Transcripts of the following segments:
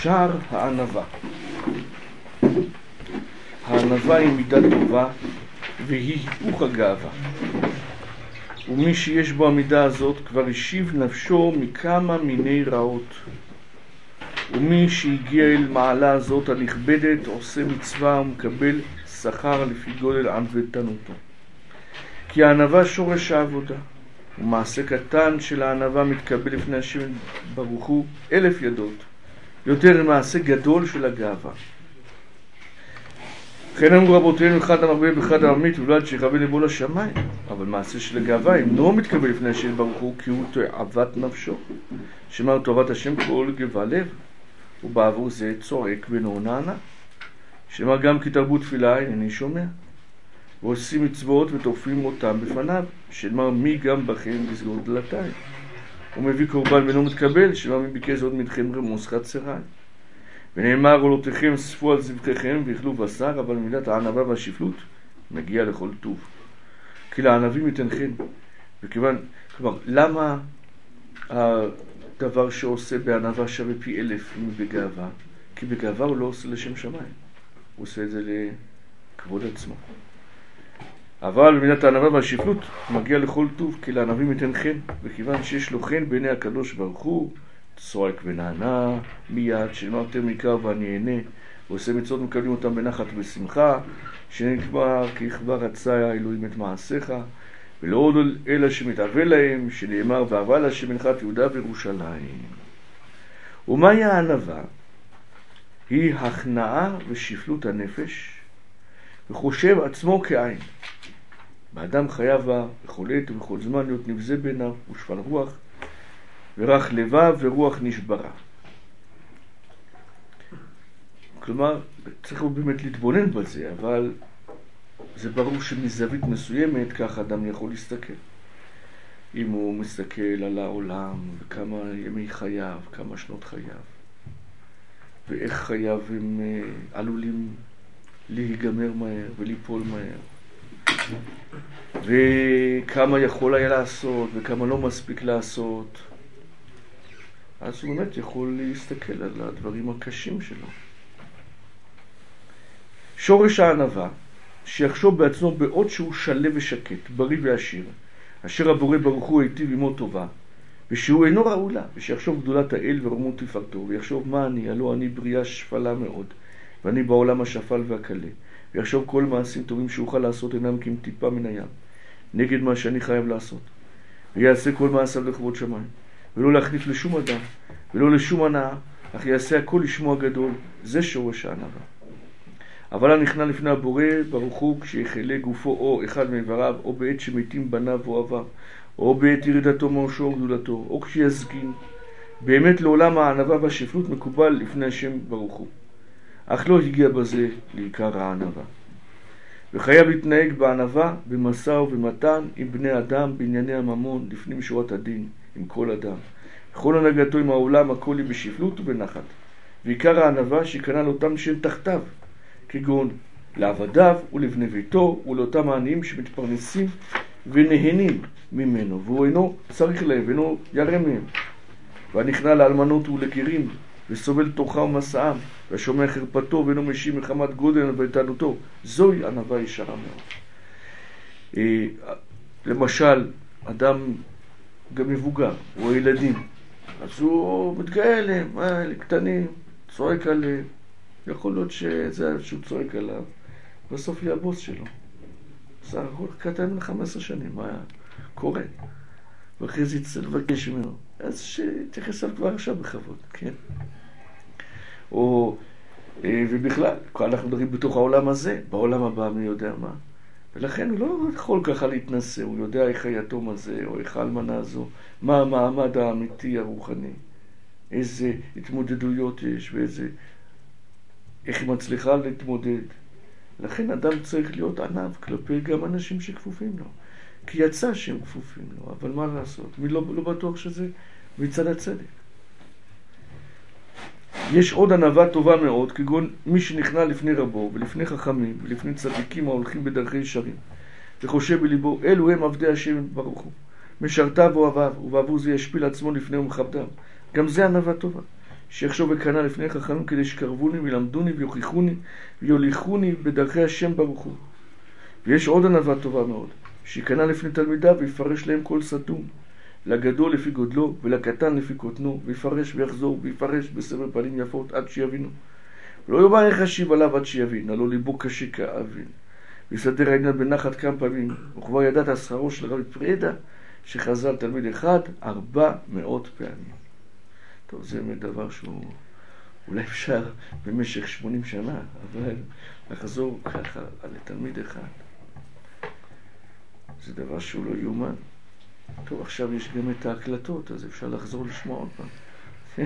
שער הענווה. הענווה היא מידה טובה והיא היפוך הגאווה. ומי שיש בו המידה הזאת כבר השיב נפשו מכמה מיני רעות. ומי שהגיע אל מעלה הזאת הנכבדת עושה מצווה ומקבל שכר לפי גודל ענוותנותו. כי הענווה שורש העבודה, ומעשה קטן של הענווה מתקבל לפני השם ברוך הוא 1000 ידות, יותר ממעשה גדול של הגאווה. לכן אמרו רבותינו אחד המרבה ואחד הממית ולד שיכוון לבוא לשמיים. אבל מעשה של הגאווה אינו מתקבל לפני השם ברוך הוא, כי הוא תאוות נפשו, שמר תאוות השם כל גבה לב, ובעבור זה צועק ולא נענה. שמר גם כי תרבו תפילה אינני שומע, ועושים מצוות ותופים אותם בפניו, שמר מי גם בכם לסגור דלתיים. הוא מביא קורבן ולא מתקבל, שמר מי ביקש עוד מדכם רמוס חצריי. ונאמר עולותיכם ספו על זבחיכם ואכלו בשר, אבל מידת הענווה והשפלות מגיע לכל טוב. כי לענבים ייתן חן. וכיוון, כלומר, למה הדבר שעושה בענווה שווה פי 1000 בגאווה? כי בגאווה הוא לא עושה לשם שמיים, הוא עושה את זה לכבוד עצמו. אבל במידת הענווה והשפלות מגיע לכל טוב, כי לענבים ייתן חן. וכיוון שיש לו חן בעיני הקדוש ברוך הוא, צועק ונענה מיד, שנאמר יותר מקרא ואני אענה, ועושה מצוות מקבלים אותם בנחת ובשמחה, שנקבע כי כבר רצה האלוהים את מעשיך, ולא עוד אלא שמתאבל להם, שנאמר ואהבה לה שמנחת יהודה וירושלים. ומהי הענווה? היא הכנעה ושפלות הנפש, וחושב עצמו כעין. באדם חייב בכל עת ובכל זמן להיות נבזה בעיניו ושפל רוח, ורח לבב ורוח נשברה. כלומר, צריך באמת להתבונן בזה, אבל זה ברור שמזווית מסוימת כך אדם יכול להסתכל. אם הוא מסתכל על העולם וכמה ימי חייו, כמה שנות חייו, ואיך חייו הם עלולים להיגמר מהר וליפול מהר, וכמה יכול היה לעשות וכמה לא מספיק לעשות, אז הוא באמת יכול להסתכל על הדברים הקשים שלו. שורש הענווה, שיחשוב בעצמו בעוד שהוא שלב ושקט, בריא ועשיר, אשר הבורא ברוך הוא היטיב עמו טובה, ושהוא אינו ראוי לה, ושיחשוב גדולת האל ורמות תפארתו, ויחשוב מה אני, הלא אני בריאה שפלה מאוד, ואני בעולם השפל והקלה, ויחשוב כל מעשים טובים שאוכל לעשות אינם כי אם טיפה מן הים, נגד מה שאני חייב לעשות, ויעשה כל מעשיו לכבוד שמיים, ולא להחניף לשום אדם, ולא לשום הנאה, אך יעשה הכל לשמו הגדול. זה שורש הענווה. אבל הנכנע לפני הבורא ברוך הוא כשיחלה גופו או אחד מאיבריו, או בעת שמתים בניו ואוהביו, או בעת ירידתו מעושו וגדולתו, או כשיזגין. באמת לעולם הענווה והשפלות מקובל לפני השם ברוך הוא. אך לא הגיע בזה לעיקר הענווה. וחייב להתנהג בענווה, במשא ובמתן עם בני אדם בענייני הממון, לפנים שורת הדין, עם כל אדם. בכל הנהגתו עם העולם הכל היא בשפלות ובנחת. ועיקר הענווה שקנה לאותם שהם תחתיו, כגון לעבדיו ולבני ביתו ולאותם העניים שמתפרנסים ונהנים ממנו, והוא אינו צריך להם ואינו ירא מהם. והנכנע לאלמנות ולגרים וסובל תוכה ומסעם, והשומע חרפתו ואינו משיב מחמת גודל ואיתנותו, זוהי ענווה ישרה מאוד. למשל, אדם גם מבוגר, או ילדים, אז הוא מתגאה עליהם, קטנים, צועק עליהם. יכול להיות שזה שהוא צועק עליו, בסוף יהיה הבוס שלו. סך הכל קטן מן 15 שנים, מה קורה? ואחרי זה יצטרך לבקש ממנו, אז שתייחס עליו כבר עכשיו בכבוד, כן? ובכלל, אנחנו מדברים בתוך העולם הזה, בעולם הבא מי יודע מה. ולכן הוא לא יכול ככה להתנסה, הוא יודע איך היתום הזה, או איך האלמנה הזו, מה המעמד האמיתי הרוחני, איזה התמודדויות יש, איך היא מצליחה להתמודד. לכן אדם צריך להיות ענב כלפי גם אנשים שכפופים לו, כי יצא שהם כפופים לו, אבל מה לעשות? מי לא בטוח שזה מצד הצדק. יש עוד ענווה טובה מאוד, כגון מי שנכנע לפני רבו ולפני חכמים ולפני צדיקים ההולכים בדרכי ישרים, וחושב בליבו, אלו הם עבדי השם ברוך הוא, משרתיו ואוהביו, ובעבור זה ישפיל עצמו לפני ומכבדם. גם זה ענווה טובה, שיחשוב וקנה לפני חכמים כדי שקרבוני וילמדוני ויוכיחוני ויוליכוני בדרכי השם ברוך הוא. ויש עוד ענווה טובה מאוד, שיקנה לפני תלמידיו ויפרש להם כל סתום, לגדול לפי גודלו ולקטן לפי קוטנו, ויפרש ויחזור ויפרש בסבר פנים יפות עד שיבינו. ולא יאמר איך אשיב עליו עד שיבין, הלא ליבו קשה כאבין. ויסדר העניין בנחת כמה פעמים, וכבר ידעת שכרו של רבי פרידא, שחזר תלמיד אחד 400 פעמים. טוב, זה דבר שהוא אולי אפשר במשך 80 שנה, אבל לחזור ככה על תלמיד אחד, זה דבר שהוא לא יאומן. טוב, עכשיו יש גם את ההקלטות, אז אפשר לחזור לשמוע עוד פעם.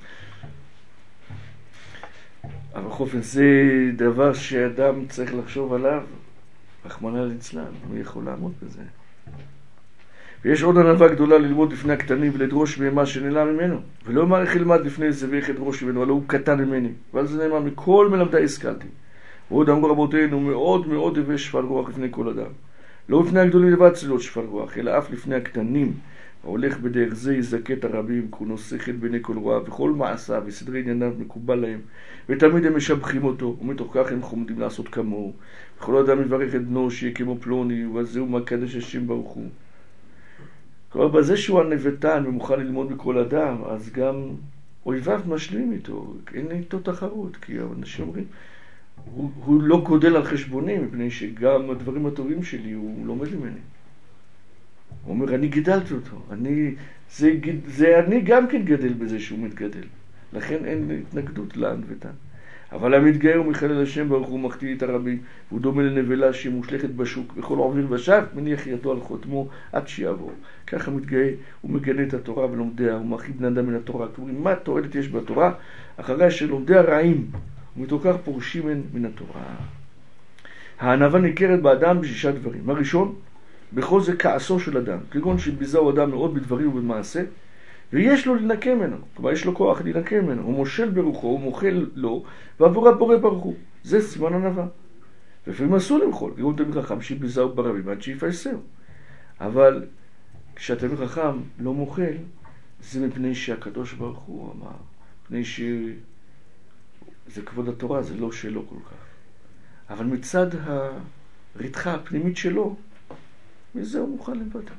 אבל בכל אופן זה דבר שאדם צריך לחשוב עליו, רחמנא ליצלן, הוא יכול לעמוד בזה. ויש עוד ענווה גדולה ללמוד לפני הקטנים ולדרוש ממה שנעלם ממנו. ולא אמר איך ילמד לפני זה ואיך ידרוש ממנו, אלא הוא קטן ממני. ועל זה נאמר, מכל מלמדי השכלתי. ועוד אמרו רבותינו, מאוד מאוד הווה שפל רוח לפני כל אדם. לא לפני הגדולים לבד צלילות שפל רוח, אלא אף לפני הקטנים. ההולך בדרך זה יזכה את הרבים, כונו שכל בעיני כל רוע, וכל מעשיו וסדרי ענייניו מקובל להם, ותמיד הם משבחים אותו, ומתוך כך הם חומדים לעשות כמוהו. וכל אדם יברך את בנו שיהיה כמו פלוני, ובזה הוא מקדש השם ברוך הוא. כלומר, בזה שהוא הנבטן ומוכן ללמוד מכל אדם, אז גם אויביו משלים איתו, אין איתו תחרות, כי אנשים אומרים, הוא לא גודל על חשבוני, מפני שגם הדברים הטובים שלי הוא לומד ממני. הוא אומר, אני גידלתי אותו, אני גם כן גדל בזה שהוא מתגדל, לכן אין התנגדות להנבטן. אבל המתגאה ומחלל השם ברוך הוא מחטיא את הרבים, והוא דומה לנבלה שהיא מושלכת בשוק, וכל עובר ושב מניח ידו על חותמו עד שיעבור. ככה מתגאה, הוא מגנה את התורה ולומדיה, הוא מרחיק בני אדם מן התורה. כלומר, מה תועלת יש בתורה? אחרי שלומדיה רעים, ומתוך כך פורשים מן התורה. הענווה ניכרת באדם בשישה דברים. הראשון, בכל זה כעסו של אדם, כגון שביזהו אדם מאוד בדברים ובמעשה, ויש לו לנקה ממנו, כלומר יש לו כוח לנקה ממנו, הוא מושל ברוחו, הוא מוכל לו, ועבור הבורא ברוך הוא. זה סימן ענווה. לפעמים אסור למחול, כגון תלמיד חכם שביזהו ברבים עד שיפייסהו. אבל כשהתלמיד חכם לא מוכל, זה מפני שהקדוש ברוך הוא אמר, מפני שזה כבוד התורה, זה לא שלו כל כך. אבל מצד הרתחה הפנימית שלו, מזה הוא מוכן לבטא.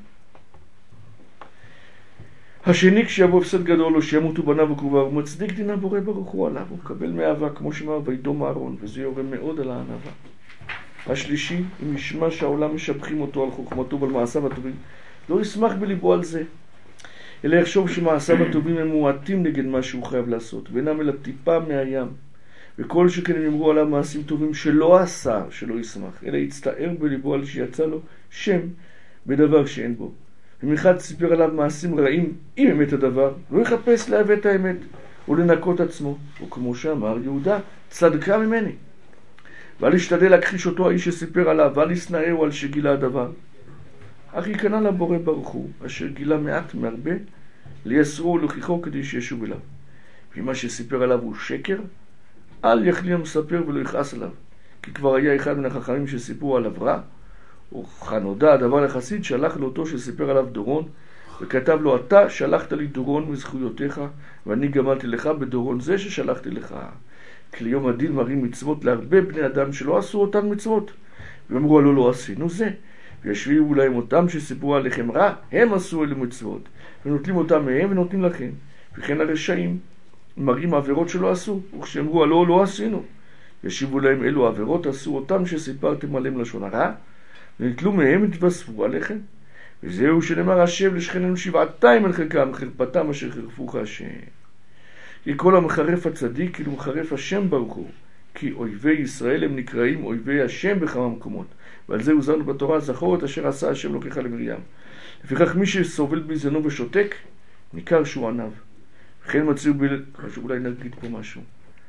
השני, כשיבוא הפסד גדול או שימותו בניו וקרוביו, הוא מצדיק דין הבורא ברוך הוא עליו, הוא מקבל מאהבה, כמו שאמר וידום אהרון, וזה יורה מאוד על הענווה. השלישי, אם ישמע שהעולם משבחים אותו על חוכמתו ועל מעשיו הטובים, לא ישמח בליבו על זה, אלא יחשוב שמעשיו הטובים הם מועטים נגד מה שהוא חייב לעשות, ואינם אלא טיפה מהים. וכל שכן הם יאמרו עליו מעשים טובים שלא עשה, שלא ישמח, אלא יצטער בליבו על שיצא לו שם בדבר שאין בו. ומחד סיפר עליו מעשים רעים, אם אמת הדבר, לא יחפש להביא את האמת ולנקות עצמו. וכמו שאמר יהודה, צדקה ממני. ואל ישתדל להכחיש אותו האיש שסיפר עליו, ואל ישנאהו על שגילה הדבר. אך יקנה לבורא ברוך הוא, אשר גילה מעט מהרבה, ליסרו ולהוכיחו כדי שישוב אליו. ומה שסיפר עליו הוא שקר, אל יחלי המספר ולא יכעס עליו. כי כבר היה אחד מן החכמים שסיפרו עליו רע, וכנודע הדבר לחסיד שלח לאותו שסיפר עליו דורון, וכתב לו, אתה שלחת לי דורון מזכויותיך, ואני גמלתי לך בדורון זה ששלחתי לך. כי ליום הדין מראים מצוות להרבה בני אדם שלא עשו אותן מצוות, ואמרו עלו לא עשינו זה, וישביעו להם אותם שסיפרו עליכם רע, הם עשו אלה מצוות, ונוטלים אותם מהם ונותנים לכם. וכן הרשעים מראים עבירות שלא עשו, וכשאמרו עלו לא עשינו, ישיבו להם אלו עבירות עשו אותם שסיפרתם עליהם לשון הרע, ונטלו מהם התווספו עליכם. וזהו שנאמר השב לשכננו שבעתיים על חלקם, חרפתם אשר חרפוך השם. כי כל המחרף הצדיק כאילו מחרף השם ברוך הוא, כי אויבי ישראל הם נקראים אויבי השם בכמה מקומות, ועל זה הוזרנו בתורה, זכור את אשר עשה השם לוקחה למרים. לפיכך מי שסובל בזנו ושותק, ניכר שהוא ענב. וכן מצאו אולי נגיד פה משהו.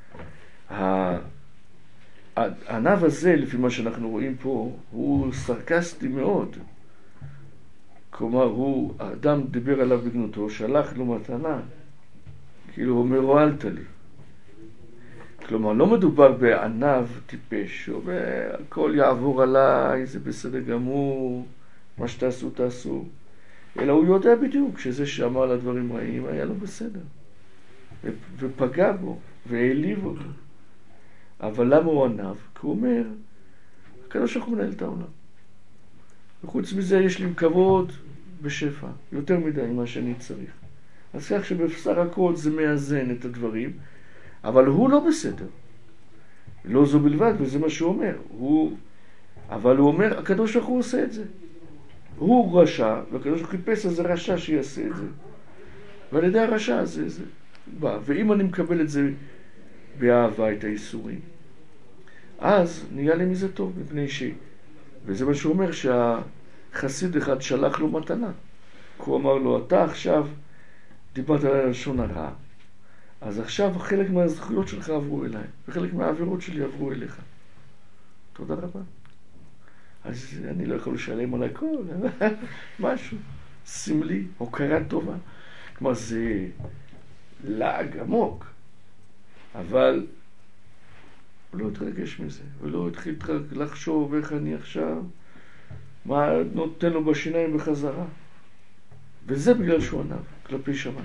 הענב הזה, לפי מה שאנחנו רואים פה, הוא סרקסטי מאוד. כלומר, האדם דיבר עליו בגנותו, שלח לו מתנה, כאילו הוא אומר, הועלת לי. כלומר, לא מדובר בענב טיפש, או הכל יעבור עליי, זה בסדר גמור, מה שתעשו, תעשו. אלא הוא יודע בדיוק שזה שאמר לדברים רעים, היה לו בסדר. ופגע בו, והעליב אותו. אבל למה הוא ענב? כי הוא אומר, הקדוש ברוך הוא מנהל את העולם. וחוץ מזה יש לי כבוד בשפע, יותר מדי ממה שאני צריך. אז כך שבסך הכל זה מאזן את הדברים, אבל הוא לא בסדר. לא זו בלבד, וזה מה שהוא אומר. אבל הוא אומר, הקדוש ברוך הוא עושה את זה. הוא רשע, והקדוש ברוך הוא חיפש איזה רשע שיעשה את זה. ועל ידי הרשע הזה זה בא. ואם אני מקבל את זה באהבה, את האיסורים, אז נהיה לי מזה טוב, מפני וזה מה שהוא אומר, שהחסיד אחד שלח לו מתנה. הוא אמר לו, אתה עכשיו דיברת על לשון הרע, אז עכשיו חלק מהזכויות שלך עברו אליי, וחלק מהעבירות שלי עברו אליך. תודה רבה. אז אני לא יכול לשלם על הכל, משהו סמלי, הוקרה טובה. כלומר, זה לעג עמוק, אבל הוא לא התרגש מזה, הוא לא התחיל לחשוב איך אני עכשיו, מה נותן לו בשיניים בחזרה. וזה בגלל שהוא ענב, כלפי שמיים.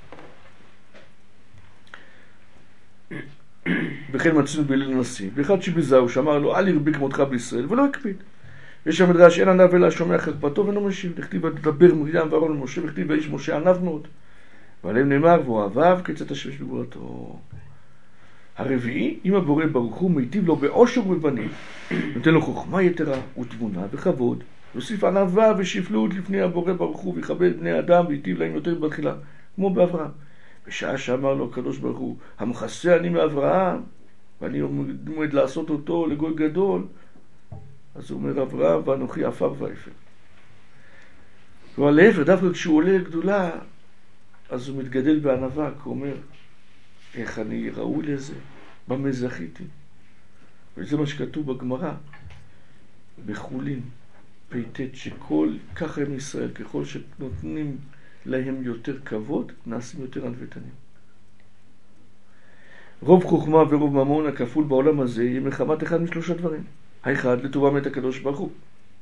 וכן מצאנו בהלל הנשיא, ואחד שביזהו שאמר לו, אל ירבה כמותך בישראל, ולא הקפיד. יש שם מדרש, אין ענב אלא שומע חרפתו ואינו משיב. דכתיב ותדבר מרים ואהרון ומשה, וכתיב ואיש משה ענב מאוד. ועליהם נאמר, ואוהביו כיצד תשמש בגבורתו. הרביעי, אם הבורא ברוך הוא מיטיב לו בעושר ובבנים, נותן לו חוכמה יתרה ותבונה וכבוד, יוסיף ענווה ושפלות לפני הבורא ברוך הוא, ויכבד בני אדם ויטיב להם יותר בתחילה, כמו באברהם. בשעה שאמר לו הקדוש ברוך הוא, המכסה אני מאברהם, ואני עומד לעשות אותו לגוי גדול, אז הוא אומר, אברהם ואנוכי עפר ואפר. ועל להפך, דווקא כשהוא עולה לגדולה, אז הוא מתגדל בענווה, כי הוא אומר, איך אני ראוי לזה? במה זכיתי? וזה מה שכתוב בגמרא, בחולין, פ"ט, ככה הם ישראל, ככל שנותנים להם יותר כבוד, נעשים יותר ענוותנים. רוב חוכמה ורוב ממון הכפול בעולם הזה יהיה מחמת אחד משלושה דברים. האחד, לטובה מת הקדוש ברוך הוא.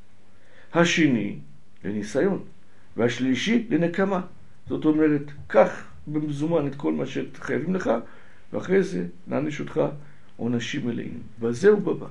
השני, לניסיון. והשלישי, לנקמה. זאת אומרת, קח במזומן את כל מה שחייבים לך, ואחרי זה נעניש אותך עונשים מלאים. וזהו בבא.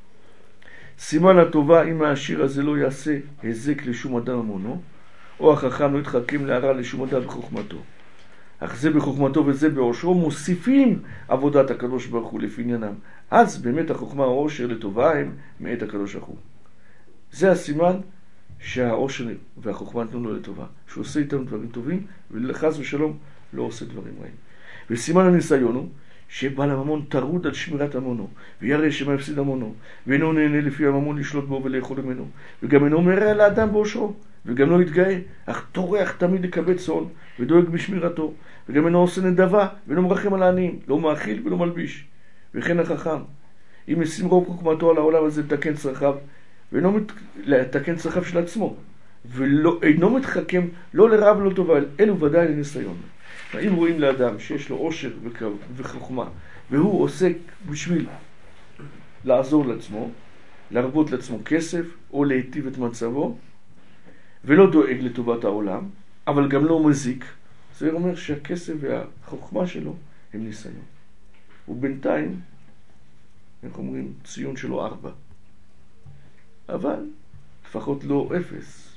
סימן הטובה, אם העשיר הזה לא יעשה הזק לשום אדם ממונו, או החכם לא יתחכם להרע לשום אדם בחוכמתו. אך זה בחוכמתו וזה בעושרו, מוסיפים עבודת הקדוש ברוך הוא לפי עניינם. אז באמת החוכמה העושר לטובה הם מאת הקדוש ברוך הוא. זה הסימן שהעושר והחוכמה נתנו לו לטובה. שהוא עושה איתם דברים טובים, ולחס ושלום לא עושה דברים רעים. וסימן הניסיון הוא שבעל הממון טרוד על שמירת המונו, וירא שמה יפסיד המונו, ואינו נהנה לפי הממון לשלוט בו ולאכול ממנו, וגם אינו מרע לאדם בעושרו, וגם לא יתגאה, אך טורח תמיד לקבץ צאן, ודואג בשמירתו, וגם אינו עושה נדבה, ואינו מרחם על העניים, לא מאכיל ולא מלביש. וכן החכם, אם ישים רוב חוכמתו על העולם הזה לתקן צרכיו, ואינו לתקן צרכיו של עצמו, ואינו מתחכם לא לרע ולא טובה, אלו ודאי לניסיון. אם רואים לאדם שיש לו עושר וחוכמה, והוא עוסק בשביל לעזור לעצמו, להרבות לעצמו כסף, או להיטיב את מצבו, ולא דואג לטובת העולם, אבל גם לא מזיק, זה אומר שהכסף והחוכמה שלו הם ניסיון. ובינתיים, איך אומרים, ציון שלו 4. אבל לפחות לא 0,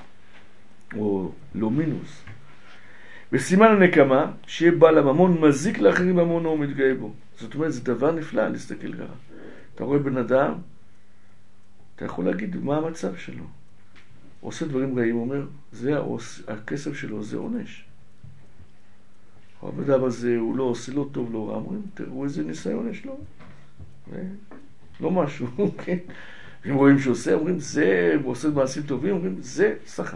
או לא מינוס. וסימן הנקמה, שיהיה בעל הממון מזיק לאחרים בממונו ומתגאה בו. זאת אומרת, זה דבר נפלא להסתכל ככה. אתה רואה בן אדם, אתה יכול להגיד מה המצב שלו. עושה דברים רעים, אומר, זה הכסף שלו, זה עונש. הבן אדם הזה, הוא לא עושה לא טוב, לא רע, אומרים, תראו איזה ניסיון יש לו. לא משהו, כן. אם רואים שעושה, אומרים, זה, הוא עושה מעשים טובים, אומרים, זה שכר.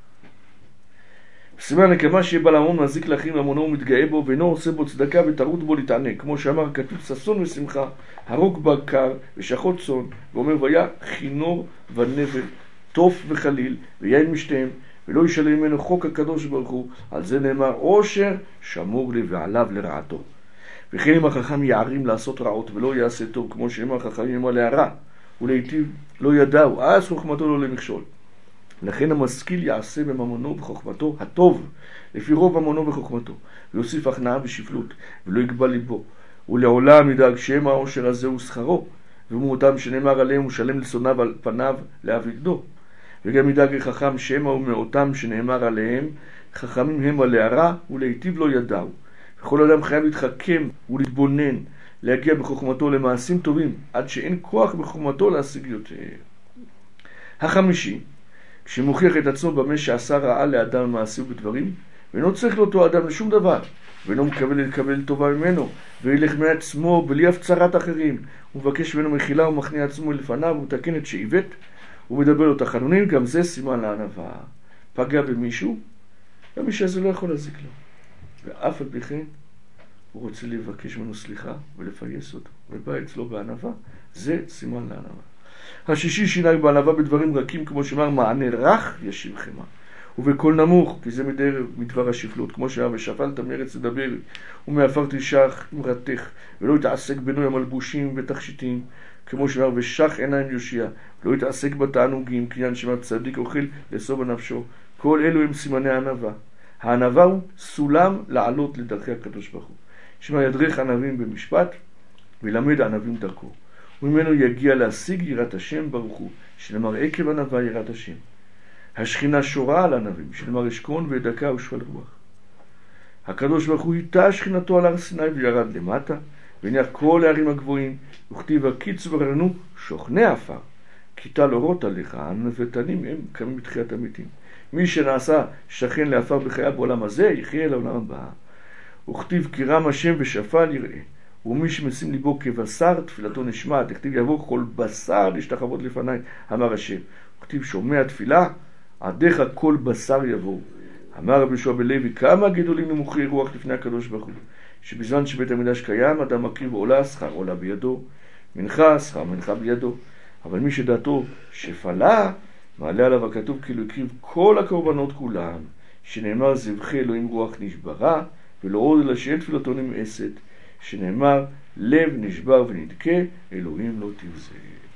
סימן הנקמה שיהיה בעל הממון מזיק לאחרים למונו ומתגאה בו, ואינו עושה בו צדקה וטרוד בו להתענג. כמו שאמר, כתוב ששון ושמחה, הרוג בקר ושחוט צאן, ואומר, והיה חינור ונבל, טוף וחליל, ויין משתיהם, ולא ישלם ממנו חוק הקדוש ברוך הוא. על זה נאמר, עושר שמור לי ועליו לרעתו. וכן אם החכם יערים לעשות רעות ולא יעשה טוב, כמו שאמר החכמים אמר להרע, ולעיתיב לא ידעו, אז חוכמתו לא למכשול. לכן המשכיל יעשה בממונו וחוכמתו הטוב, לפי רוב ממונו וחוכמתו, ויוסיף הכנעה ושפלות, ולא יגבל ליבו, ולעולם ידאג שמא העושר הזה הוא שכרו, ומאותם שנאמר עליהם הוא שלם לשונאיו על פניו להבגדו. וגם ידאג חכם שמא הוא מאותם שנאמר עליהם, חכמים הם על הערה ולהיטיב לא ידעו. וכל אדם חייב להתחכם ולהתבונן, להגיע בחוכמתו למעשים טובים, עד שאין כוח בחוכמתו להשיג יותר. החמישי, כשמוכיח את עצמו במה שעשה רעה לאדם מעשים ודברים, ואינו צריך לאותו אדם לשום דבר, ואינו מקבל לקבל טובה ממנו, וילך מעצמו בלי הפצרת אחרים, הוא מבקש ממנו מחילה ומכניע עצמו לפניו, ומתקן את שאיבט, ומדבר לו תחנונים, גם זה סימן לענווה. פגע במישהו, והמישהו הזה לא יכול להזיק לו. ואף על פי כן, הוא רוצה לבקש ממנו סליחה ולפייס אותו, ובא אצלו בענווה, זה סימן לענווה. השישי שינהג בענווה בדברים רכים, כמו שאמר, מענה רך ישיב חמה. ובקול נמוך, כי זה מדבר השפלות, כמו שאמר, ושפלת מארץ לדבר, ומעפר תשח מרתך, ולא יתעסק בנוי המלבושים ותכשיטים, כמו שאמר, ושח עיניים יושיע, לא יתעסק בתענוגים, קניין שאמר צדיק אוכל לאסור בנפשו. כל אלו הם סימני הענווה. הענווה הוא סולם לעלות לדרכי הקדוש ברוך הוא. שמע ידרך ענבים במשפט, וילמד ענבים דרכו. וממנו יגיע להשיג יראת השם ברוך הוא, שנאמר עקב ענווה יראת השם. השכינה שורה על ענבים, שנאמר אשכון ודקה ושפל רוח. הקדוש ברוך הוא היטה שכינתו על הר סיני וירד למטה, והניח כל הערים הגבוהים, וכתיב הקיץ ורנו שוכני עפר, כיתה אורות עליך, הנבטנים הם קמים בתחיית המתים. מי שנעשה שכן לעפר בחייו בעולם הזה, יחיה לעולם הבא. וכתיב כי רם השם ושפל יראה, ומי שמשים ליבו כבשר תפילתו נשמעת. וכתיב יבוא כל בשר להשתחוות לפני, אמר השם. וכתיב שומע תפילה, עדיך כל בשר יבוא. אמר רבי יהושע בן לוי, כמה גדולים נמוכי רוח לפני הקדוש ברוך הוא, שבזמן שבית המקדש קיים אדם מקריב עולה, שכר עולה בידו, מנחה, שכר מנחה בידו. אבל מי שדעתו שפלה, מעלה עליו הכתוב כאילו הקריב כל הקורבנות כולם, שנאמר זבחי אלוהים רוח נשברה, ולא עוד אלא שאין תפילתו נמאסת, שנאמר לב נשבר ונדכה, אלוהים לא תבזה.